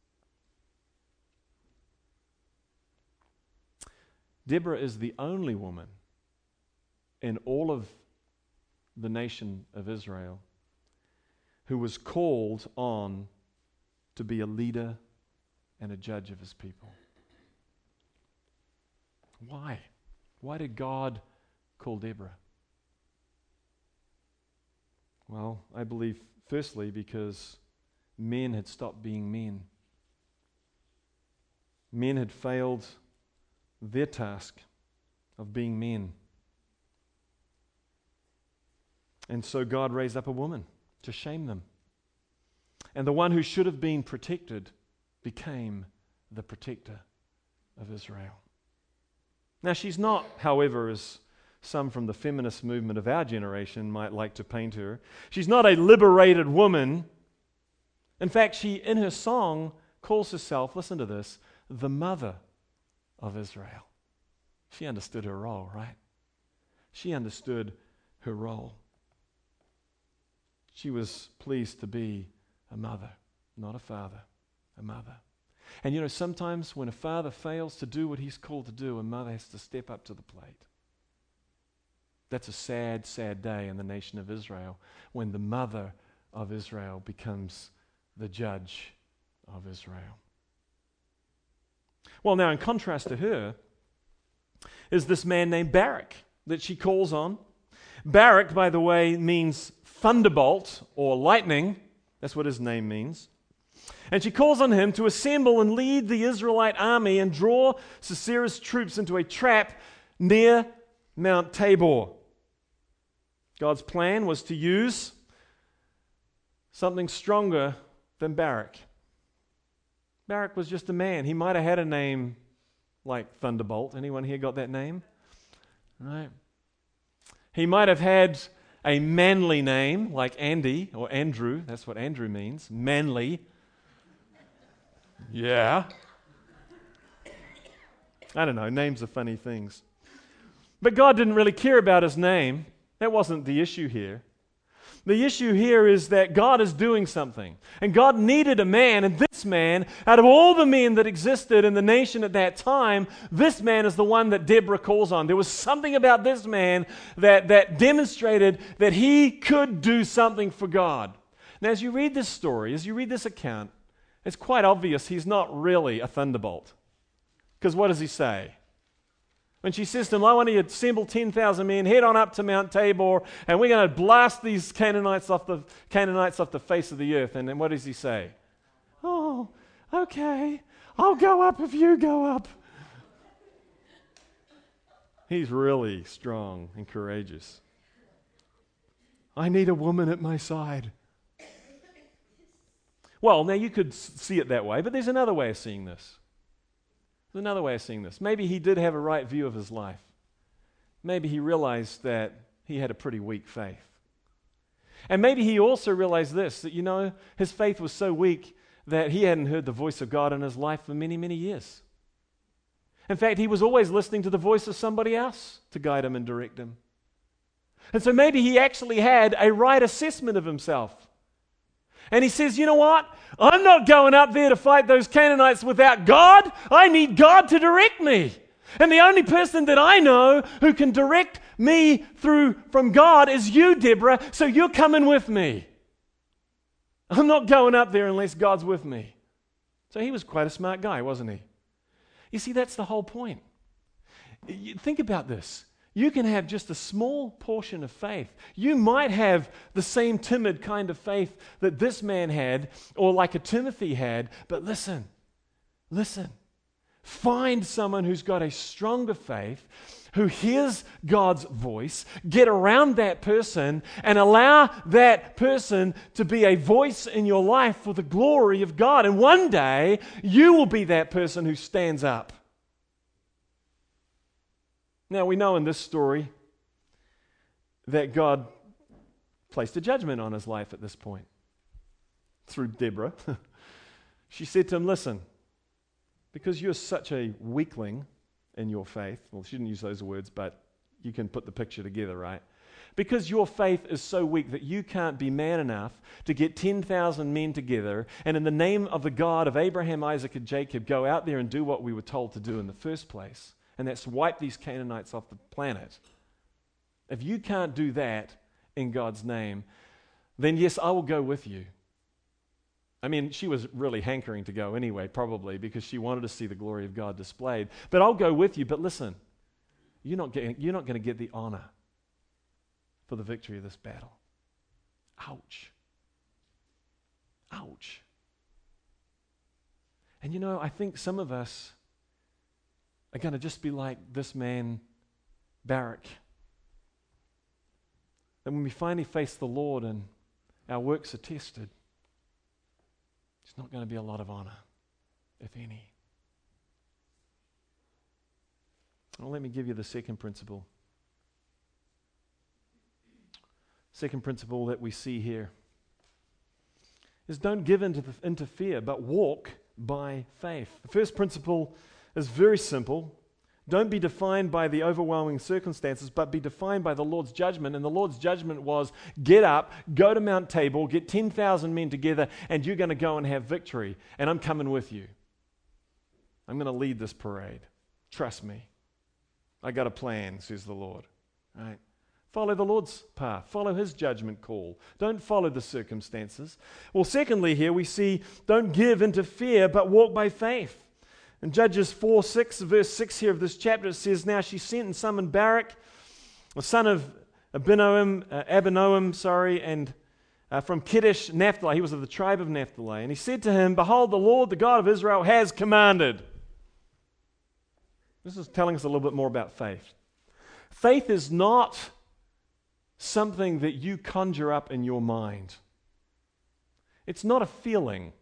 Deborah is the only woman in all of the nation of Israel who was called on to be a leader and a judge of his people. Why? Why did God call Deborah? Well, I believe firstly because men had stopped being men. Men had failed their task of being men. And so God raised up a woman to shame them. And the one who should have been protected became the protector of Israel. Now, she's not, however, as some from the feminist movement of our generation might like to paint her. She's not a liberated woman. In fact, she, in her song, calls herself, listen to this, the mother of Israel. She understood her role, right? She understood her role. She was pleased to be a mother, not a father, a mother. And you know, sometimes when a father fails to do what he's called to do, a mother has to step up to the plate. That's a sad, sad day in the nation of Israel when the mother of Israel becomes the judge of Israel. Well, now, in contrast to her is this man named Barak that she calls on. Barak, by the way, means thunderbolt or lightning. That's what his name means. And she calls on him to assemble and lead the Israelite army and draw Sisera's troops into a trap near Mount Tabor. God's plan was to use something stronger than Barak. Barak was just a man. He might have had a name like Thunderbolt. Anyone here got that name? Right. He might have had a manly name like Andy or Andrew. That's what Andrew means. Manly. Yeah. I don't know. Names are funny things. But God didn't really care about his name. That wasn't the issue here. The issue here is that God is doing something. And God needed a man, and this man, out of all the men that existed in the nation at that time, this man is the one that Deborah calls on. There was something about this man that, that demonstrated that he could do something for God. Now, as you read this story, as you read this account, it's quite obvious he's not really a thunderbolt. Because what does he say? When she says to him, I want you to assemble ten thousand men, head on up to Mount Tabor, and we're going to blast these Canaanites off the Canaanites off the face of the earth. And then what does he say? Oh, okay, I'll go up if you go up. He's really strong and courageous. I need a woman at my side. Well, now you could see it that way, but there's another way of seeing this. There's another way of seeing this. Maybe he did have a right view of his life. Maybe he realized that he had a pretty weak faith. And maybe he also realized this, that, you know, his faith was so weak that he hadn't heard the voice of God in his life for many, many years. In fact, he was always listening to the voice of somebody else to guide him and direct him. And so maybe he actually had a right assessment of himself. And he says, you know what? I'm not going up there to fight those Canaanites without God. I need God to direct me. And the only person that I know who can direct me through from God is you, Deborah, so you're coming with me. I'm not going up there unless God's with me. So he was quite a smart guy, wasn't he? You see, that's the whole point. You think about this. You can have just a small portion of faith. You might have the same timid kind of faith that this man had, or like a Timothy had, but listen, listen. Find someone who's got a stronger faith, who hears God's voice, get around that person, and allow that person to be a voice in your life for the glory of God. And one day, you will be that person who stands up. Now, we know in this story that God placed a judgment on his life at this point through Deborah. She said to him, listen, because you're such a weakling in your faith, well, she didn't use those words, but you can put the picture together, right? Because your faith is so weak that you can't be man enough to get ten thousand men together and in the name of the God of Abraham, Isaac, and Jacob go out there and do what we were told to do in the first place. And that's wipe these Canaanites off the planet. If you can't do that in God's name, then yes, I will go with you. I mean, she was really hankering to go anyway, probably, because she wanted to see the glory of God displayed. But I'll go with you. But listen, you're not getting, you're not going to get the honor for the victory of this battle. Ouch. Ouch. And you know, I think some of us are going to just be like this man, Barak. that when we finally face the Lord and our works are tested, it's not going to be a lot of honor, if any. Well, let me give you the second principle. Second principle that we see here is don't give into, the, into fear, but walk by faith. The first principle is very simple. Don't be defined by the overwhelming circumstances, but be defined by the Lord's judgment. And the Lord's judgment was, get up, go to Mount Tabor, get ten thousand men together, and you're going to go and have victory. And I'm coming with you. I'm going to lead this parade. Trust me. I got a plan, says the Lord. Right? Follow the Lord's path. Follow His judgment call. Don't follow the circumstances. Well, secondly here we see, don't give into fear, but walk by faith. In Judges four six, verse six here of this chapter, it says, now she sent and summoned Barak, the son of Abinoam, uh, Abinoam, sorry, and uh, from Kedesh Naphtali. He was of the tribe of Naphtali. And he said to him, behold, the Lord, the God of Israel, has commanded. This is telling us a little bit more about faith. Faith is not something that you conjure up in your mind. It's not a feeling.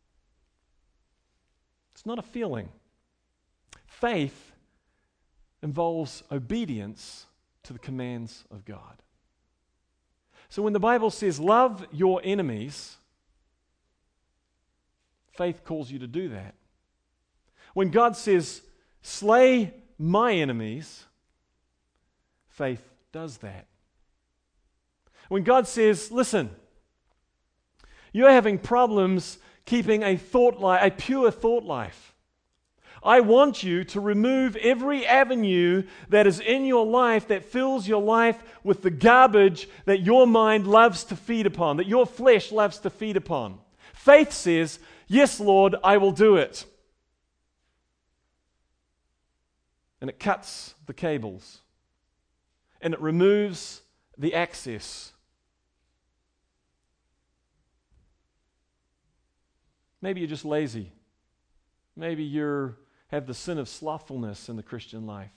It's not a feeling. Faith involves obedience to the commands of God. So when the Bible says, love your enemies, faith calls you to do that. When God says, slay my enemies, faith does that. When God says, listen, you're having problems keeping a thought life, a pure thought life. I want you to remove every avenue that is in your life that fills your life with the garbage that your mind loves to feed upon, that your flesh loves to feed upon. Faith says, yes, Lord, I will do it. And it cuts the cables. And it removes the access. Maybe you're just lazy. Maybe you have the sin of slothfulness in the Christian life.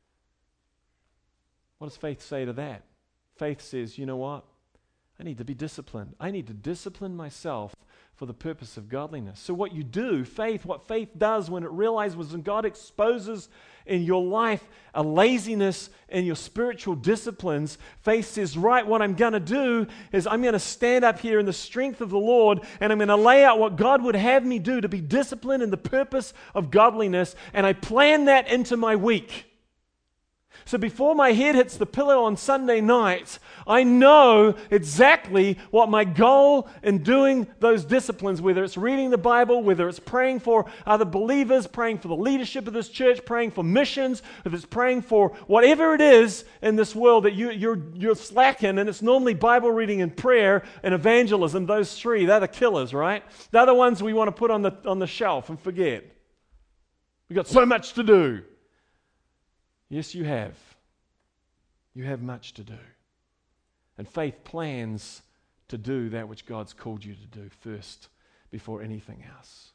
What does faith say to that? Faith says, you know what? I need to be disciplined. I need to discipline myself for the purpose of godliness. So what you do, faith, what faith does when it realizes when God exposes in your life a laziness in your spiritual disciplines, faith says, right, what I'm going to do is I'm going to stand up here in the strength of the Lord and I'm going to lay out what God would have me do to be disciplined in the purpose of godliness, and I plan that into my week. So before my head hits the pillow on Sunday night, I know exactly what my goal in doing those disciplines, whether it's reading the Bible, whether it's praying for other believers, praying for the leadership of this church, praying for missions, if it's praying for whatever it is in this world that you, you're, you're slacking, and it's normally Bible reading and prayer and evangelism, those three, they're the killers, right? They're the ones we want to put on the, on the shelf and forget. We've got so much to do. Yes, you have. You have much to do. And faith plans to do that which God's called you to do first before anything else.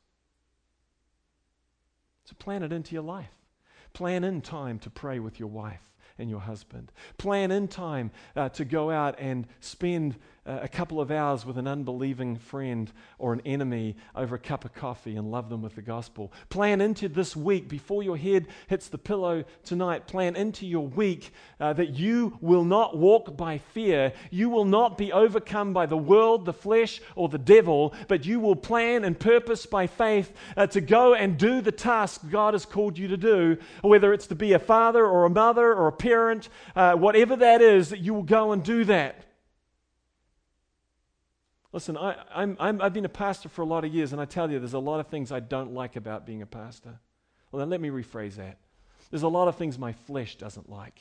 So plan it into your life. Plan in time to pray with your wife and your husband. Plan in time uh, to go out and spend uh, a couple of hours with an unbelieving friend or an enemy over a cup of coffee and love them with the gospel. Plan into this week before your head hits the pillow tonight. Plan into your week uh, that you will not walk by fear. You will not be overcome by the world, the flesh, or the devil, but you will plan and purpose by faith uh, to go and do the task God has called you to do, whether it's to be a father or a mother or a parent, uh, whatever that is, that you will go and do that. Listen, I, I'm, I'm, I've been a pastor for a lot of years, and I tell you, there's a lot of things I don't like about being a pastor. Well, then let me rephrase that. There's a lot of things my flesh doesn't like.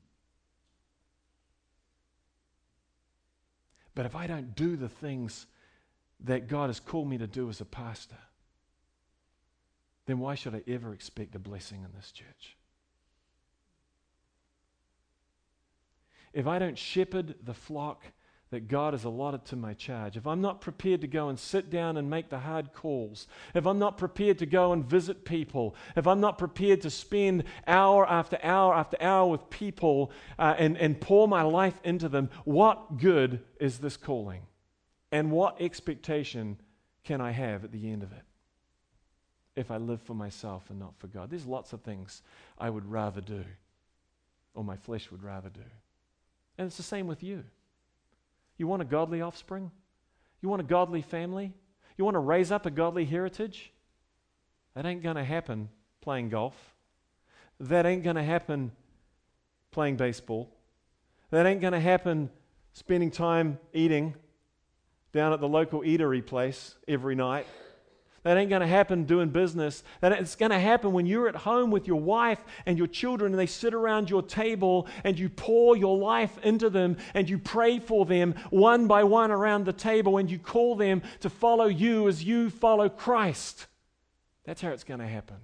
But if I don't do the things that God has called me to do as a pastor, then why should I ever expect a blessing in this church? If I don't shepherd the flock that God has allotted to my charge, if I'm not prepared to go and sit down and make the hard calls, if I'm not prepared to go and visit people, if I'm not prepared to spend hour after hour after hour with people uh, and, and pour my life into them, what good is this calling? And what expectation can I have at the end of it if I live for myself and not for God? There's lots of things I would rather do, or my flesh would rather do. And it's the same with you. You want a godly offspring? You want a godly family? You want to raise up a godly heritage? That ain't going to happen playing golf. That ain't going to happen playing baseball. That ain't going to happen spending time eating down at the local eatery place every night. That ain't going to happen doing business. That it's going to happen when you're at home with your wife and your children and they sit around your table and you pour your life into them and you pray for them one by one around the table and you call them to follow you as you follow Christ. That's how it's going to happen.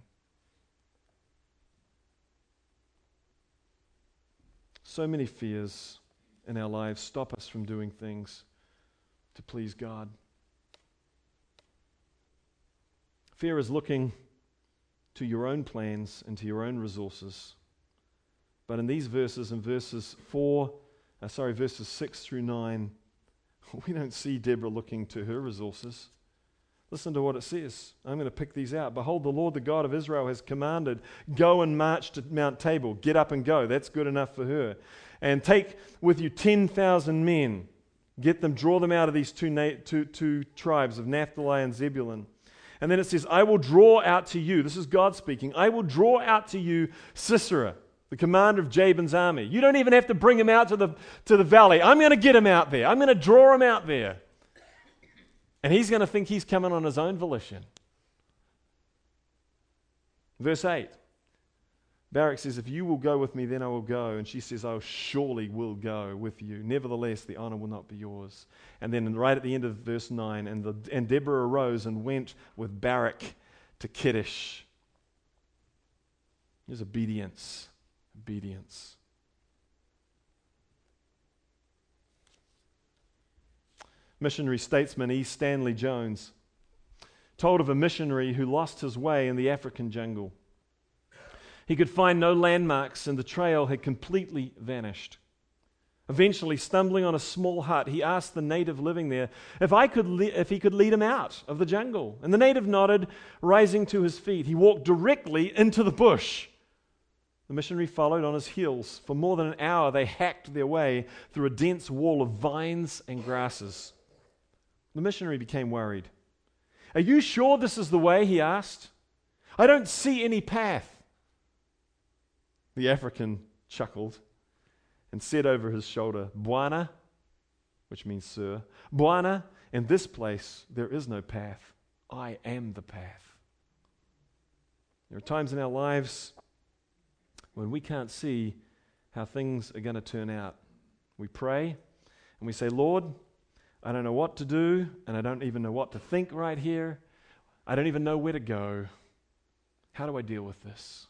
So many fears in our lives stop us from doing things to please God. Fear is looking to your own plans and to your own resources. But in these verses, in verses four, uh, sorry, verses six through nine, we don't see Deborah looking to her resources. Listen to what it says. I'm going to pick these out. Behold, the Lord, the God of Israel, has commanded, go and march to Mount Tabor. Get up and go. That's good enough for her. And take with you ten thousand men. Get them, draw them out of these two, na- two, two tribes of Naphtali and Zebulun. And then it says, I will draw out to you, this is God speaking, I will draw out to you Sisera, the commander of Jabin's army. You don't even have to bring him out to the, to the valley. I'm going to get him out there. I'm going to draw him out there. And he's going to think he's coming on his own volition. Verse eight. Barak says, if you will go with me, then I will go. And she says, I surely will go with you. Nevertheless, the honor will not be yours. And then right at the end of verse nine, and, the, and Deborah arose and went with Barak to Kiddish. There's obedience. Obedience. Missionary statesman E. Stanley Jones told of a missionary who lost his way in the African jungle. He could find no landmarks and the trail had completely vanished. Eventually, stumbling on a small hut, he asked the native living there if, I could le- if he could lead him out of the jungle. And the native nodded, rising to his feet. He walked directly into the bush. The missionary followed on his heels. For more than an hour, they hacked their way through a dense wall of vines and grasses. The missionary became worried. Are you sure this is the way? He asked. I don't see any path. The African chuckled and said over his shoulder, Bwana, which means sir, Bwana, in this place there is no path. I am the path. There are times in our lives when we can't see how things are going to turn out. We pray and we say, Lord, I don't know what to do, and I don't even know what to think right here. I don't even know where to go. How do I deal with this?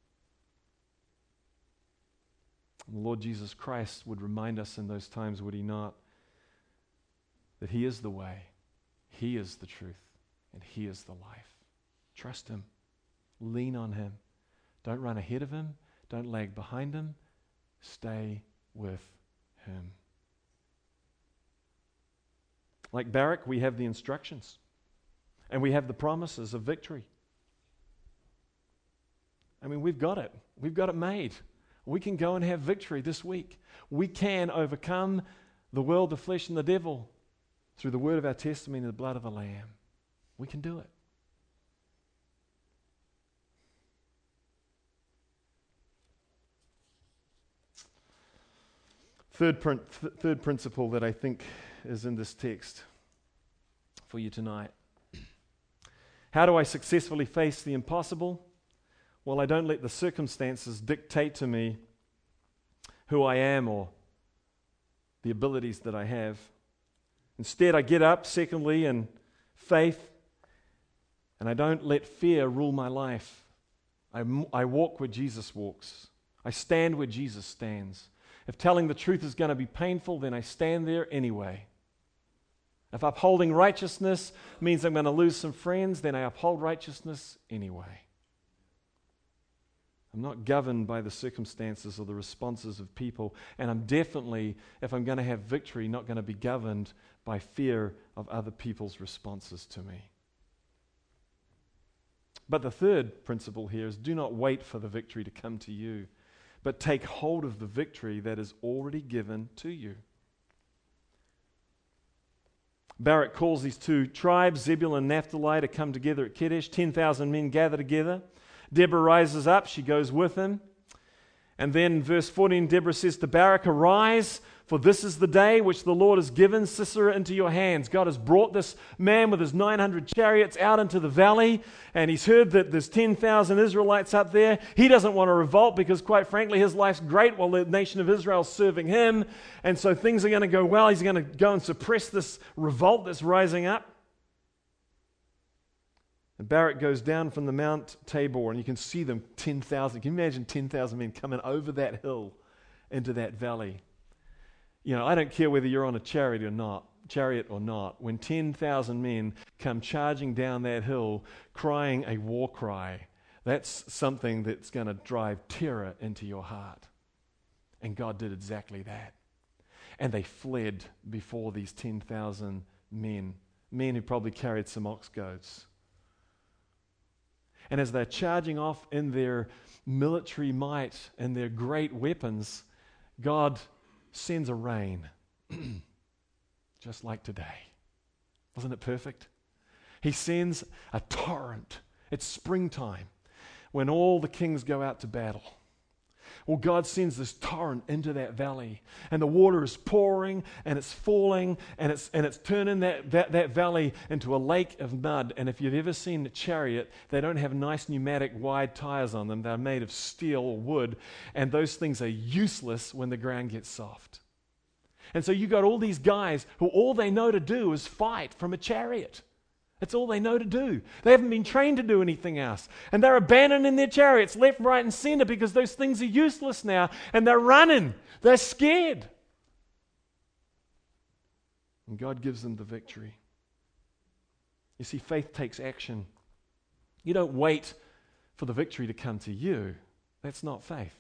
And the Lord Jesus Christ would remind us in those times, would he not, that he is the way, he is the truth, and he is the life. Trust him. Lean on him. Don't run ahead of him. Don't lag behind him. Stay with him. Like Barak, we have the instructions, and we have the promises of victory. I mean, we've got it. We've got it made. We can go and have victory this week. We can overcome the world, the flesh, and the devil through the word of our testimony and the blood of the Lamb. We can do it. Third, prin- th- third principle that I think is in this text for you tonight. How do I successfully face the impossible? Well, I don't let the circumstances dictate to me who I am or the abilities that I have. Instead, I get up, secondly, in faith, and I don't let fear rule my life. I, I walk where Jesus walks. I stand where Jesus stands. If telling the truth is going to be painful, then I stand there anyway. If upholding righteousness means I'm going to lose some friends, then I uphold righteousness anyway. I'm not governed by the circumstances or the responses of people, and I'm definitely, if I'm going to have victory, not going to be governed by fear of other people's responses to me. But the third principle here is do not wait for the victory to come to you, but take hold of the victory that is already given to you. Barak calls these two tribes, Zebulun and Naphtali, to come together at Kadesh. ten thousand men gather together. Deborah rises up. She goes with him. And then in verse fourteen, Deborah says to Barak, "Arise, for this is the day which the Lord has given Sisera into your hands." God has brought this man with his nine hundred chariots out into the valley, and he's heard that there's ten thousand Israelites up there. He doesn't want to revolt because, quite frankly, his life's great while the nation of Israel is serving him. And so things are going to go well. He's going to go and suppress this revolt that's rising up. And Barak goes down from the Mount Tabor, and you can see them, ten thousand. Can you imagine ten thousand men coming over that hill into that valley? You know, I don't care whether you're on a chariot or not, chariot or not. When ten thousand men come charging down that hill, crying a war cry, that's something that's going to drive terror into your heart. And God did exactly that. And they fled before these ten thousand men, men who probably carried some ox goads. And as they're charging off in their military might and their great weapons, God sends a rain, just like today. Wasn't it perfect? He sends a torrent. It's springtime when all the kings go out to battle. Well, God sends this torrent into that valley, and the water is pouring, and it's falling, and it's and it's turning that, that, that valley into a lake of mud. And if you've ever seen a chariot, they don't have nice pneumatic wide tires on them. They're made of steel or wood, and those things are useless when the ground gets soft. And so you got all these guys who all they know to do is fight from a chariot. That's all they know to do. They haven't been trained to do anything else. And they're abandoning their chariots left, right, and center because those things are useless now. And they're running. They're scared. And God gives them the victory. You see, faith takes action. You don't wait for the victory to come to you. That's not faith.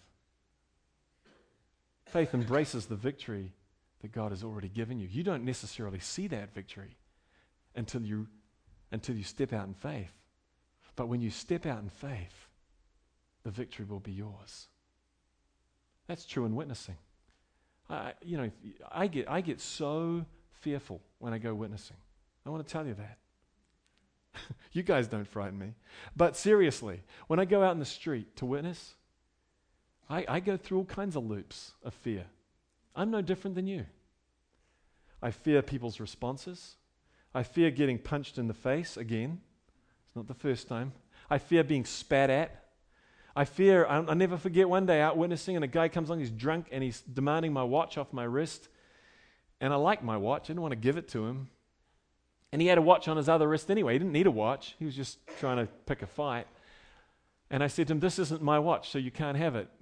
Faith embraces the victory that God has already given you. You don't necessarily see that victory until you until you step out in faith. But when you step out in faith, the victory will be yours. That's true in witnessing. I, you know, I get I get so fearful when I go witnessing. I want to tell you that. You guys don't frighten me. But seriously, when I go out in the street to witness, I, I go through all kinds of loops of fear. I'm no different than you. I fear people's responses. I fear getting punched in the face again. It's not the first time. I fear being spat at. I fear, I, I never forget one day out witnessing and a guy comes along, he's drunk and he's demanding my watch off my wrist. And I like my watch. I didn't want to give it to him. And he had a watch on his other wrist anyway. He didn't need a watch. He was just trying to pick a fight. And I said to him, "This isn't my watch, so you can't have it."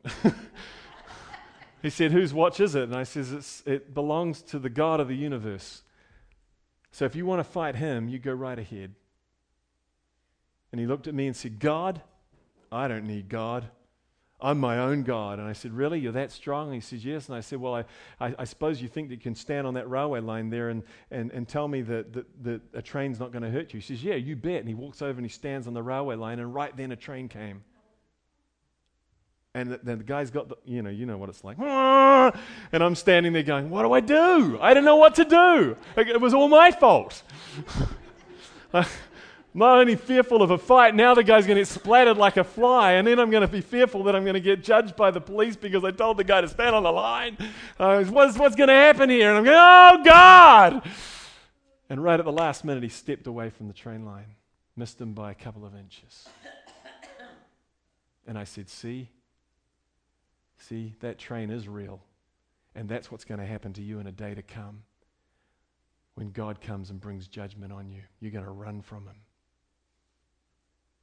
He said, "Whose watch is it?" And I says, it's, "It belongs to the God of the universe. So if you want to fight him, you go right ahead." And he looked at me and said, "God? I don't need God. I'm my own God." And I said, "Really? You're that strong?" And he says, "Yes." And I said, "Well, I, I, I suppose you think that you can stand on that railway line there and, and, and tell me that, that, that a train's not going to hurt you." He says, "Yeah, you bet." And he walks over and he stands on the railway line, and right then a train came. And then the guy's got the, you know, you know what it's like. And I'm standing there going, "What do I do? I don't know what to do. It was all my fault." I'm not only fearful of a fight, now the guy's going to get splattered like a fly, and then I'm going to be fearful that I'm going to get judged by the police because I told the guy to stand on the line. Uh, what's what's going to happen here? And I'm going, "Oh, God!" And right at the last minute, he stepped away from the train line, missed him by a couple of inches. And I said, see? See, that train is real. And that's what's going to happen to you in a day to come. When God comes and brings judgment on you, you're going to run from him.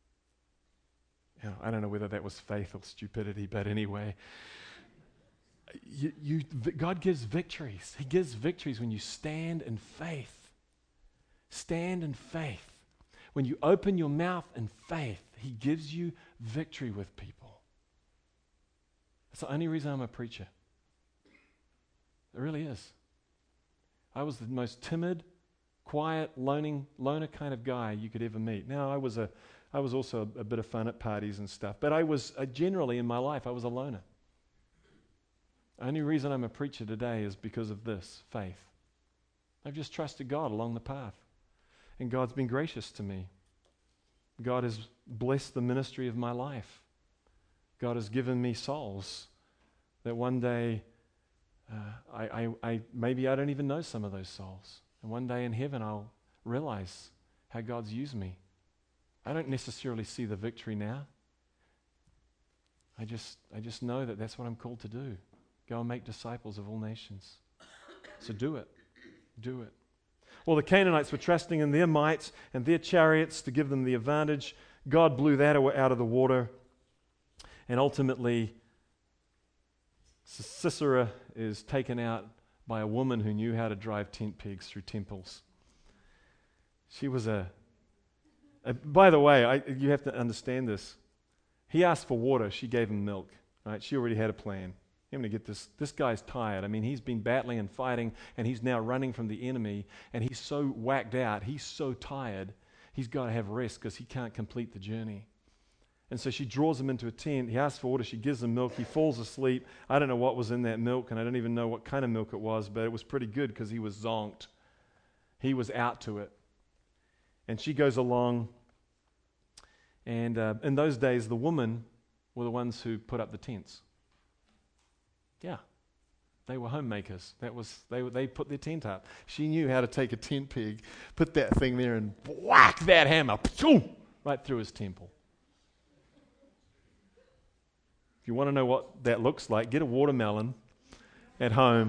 You know, I don't know whether that was faith or stupidity, but anyway, you, you, God gives victories. He gives victories when you stand in faith. Stand in faith. When you open your mouth in faith, He gives you victory with people. That's the only reason I'm a preacher. It really is. I was the most timid, quiet, loning, loner kind of guy you could ever meet. Now, I was a, I was also a, a bit of fun at parties and stuff, but I was uh, generally in my life, I was a loner. The only reason I'm a preacher today is because of this, faith. I've just trusted God along the path, and God's been gracious to me. God has blessed the ministry of my life. God has given me souls that one day, uh, I, I, I maybe I don't even know some of those souls. And one day in heaven I'll realize how God's used me. I don't necessarily see the victory now. I just, I just know that that's what I'm called to do. Go and make disciples of all nations. So do it. Do it. Well, the Canaanites were trusting in their might and their chariots to give them the advantage. God blew that out of the water. And ultimately, Sisera is taken out by a woman who knew how to drive tent pegs through temples. She was a... a by the way, I, you have to understand this. He asked for water. She gave him milk. Right? She already had a plan. I'm going to get this. This guy's tired. I mean, he's been battling and fighting, and he's now running from the enemy, and he's so whacked out. He's so tired. He's got to have rest because he can't complete the journey. And so she draws him into a tent. He asks for water. She gives him milk. He falls asleep. I don't know what was in that milk, and I don't even know what kind of milk it was, but it was pretty good because he was zonked. He was out to it. And she goes along, and uh, in those days, the women were the ones who put up the tents. Yeah, they were homemakers. That was they they put their tent up. She knew how to take a tent peg, put that thing there, and whack that hammer right through his temple. If you want to know what that looks like, get a watermelon at home.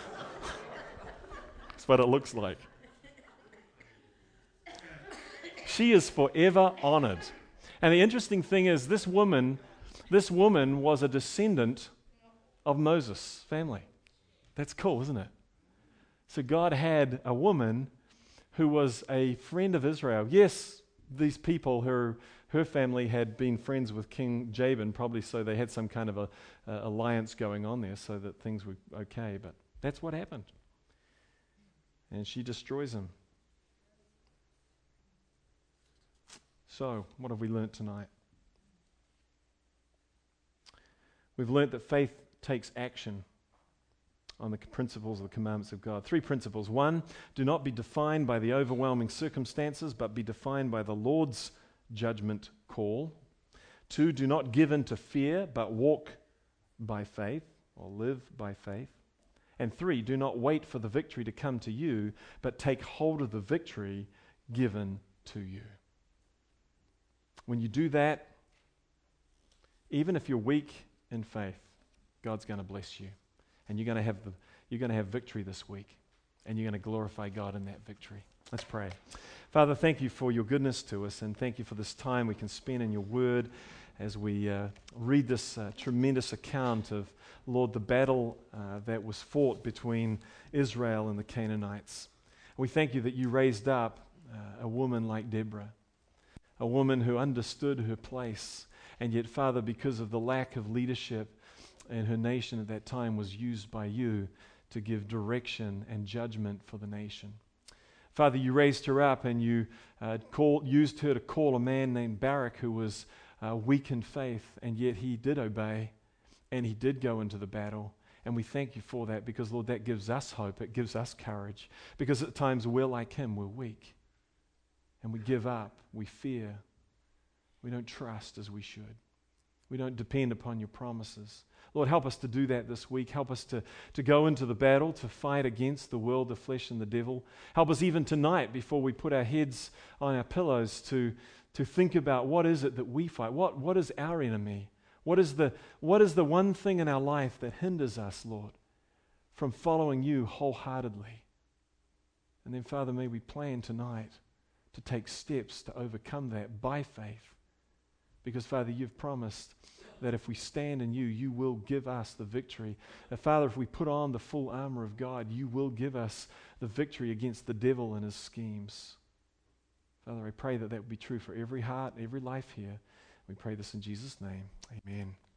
That's what it looks like. She is forever honored. And the interesting thing is, this woman, this woman was a descendant of Moses' family. That's cool, isn't it? So God had a woman who was a friend of Israel. Yes, these people, her her family had been friends with King Jabin, probably so they had some kind of a, a alliance going on there so that things were okay, but that's what happened. And she destroys him. So, what have we learnt tonight? We've learnt that faith takes action on the principles of the commandments of God. Three principles. One, do not be defined by the overwhelming circumstances, but be defined by the Lord's judgment call. Two, do not give in to fear, but walk by faith, or live by faith. And three, do not wait for the victory to come to you, but take hold of the victory given to you. When you do that, even if you're weak in faith, God's going to bless you, and you're going to have the you're going to have victory this week, and you're going to glorify God in that victory. Let's pray. Father, thank you for your goodness to us, and thank you for this time we can spend in your word as we uh, read this uh, tremendous account of, Lord, the battle uh, that was fought between Israel and the Canaanites. We thank you that you raised up uh, a woman like Deborah, a woman who understood her place, and yet, Father, because of the lack of leadership and her nation at that time, was used by you to give direction and judgment for the nation. Father, you raised her up and you uh, called, used her to call a man named Barak who was uh, weak in faith, and yet he did obey and he did go into the battle. And we thank you for that because, Lord, that gives us hope. It gives us courage because at times we're like him. We're weak and we give up. We fear. We don't trust as we should. We don't depend upon your promises. Lord, help us to do that this week. Help us to, to go into the battle, to fight against the world, the flesh, and the devil. Help us even tonight, before we put our heads on our pillows, to, to think about what is it that we fight. What, what is our enemy? What is the, what is the one thing in our life that hinders us, Lord, from following you wholeheartedly? And then, Father, may we plan tonight to take steps to overcome that by faith. Because, Father, you've promised that if we stand in you, you will give us the victory. That, Father, if we put on the full armor of God, you will give us the victory against the devil and his schemes. Father, I pray that that would be true for every heart, every life here. We pray this in Jesus' name. Amen.